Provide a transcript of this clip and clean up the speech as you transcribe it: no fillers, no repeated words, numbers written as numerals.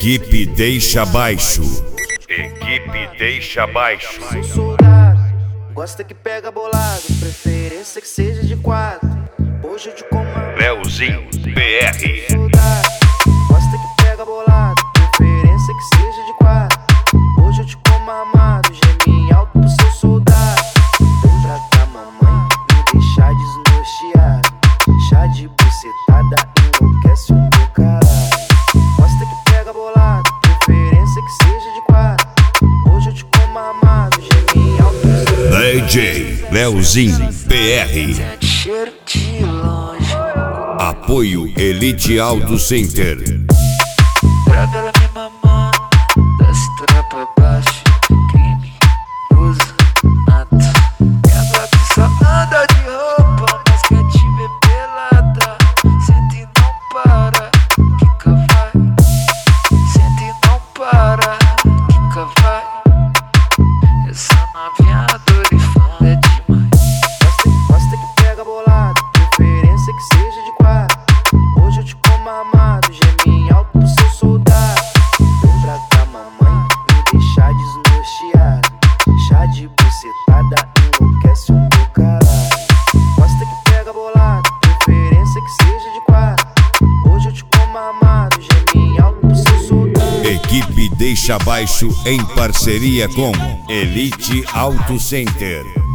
Equipe deixa baixo. Equipe deixa baixo. Sou soldado, gosta que pega bolado, preferência que seja de 4. Hoje eu te comando. Leozinho BR. Soldado, gosta que pega bolado, preferência que seja de 4. Hoje eu te como amado, geme alto pro seu soldado. Vem pra cá, mamãe, me deixar desnorteado. Chá de bucetada enlouquece o meu caralho. Gosta que pega bolado, preferência que seja de 4. Hoje eu te como amado, geme alto pro seu soldado. DJ Leozinho BR. Cheiro de longe. Apoio Elite Auto Center. Pra ela me mamar, da cintura pra baixo. Crime, usa, mata. Ela que só anda de roupa, mas quer te ver pelada. Sente e não para, quica vai. Sente e não para, quica vai. Essa novinha adorifando é demais. Gosta que pega bolado, preferência que seja de 4. Hoje eu te como amado, geme alto pro seu soldado. Vem pra cá, mamãe, me deixar desnorteado. Chá de bucetada enlouquece o meu caralho. Gosta que pega bolado, preferência que seja de 4. Hoje eu te como amado, geme alto pro seu soldado. Equipe deixa baixo em parceria com Elite Auto Center.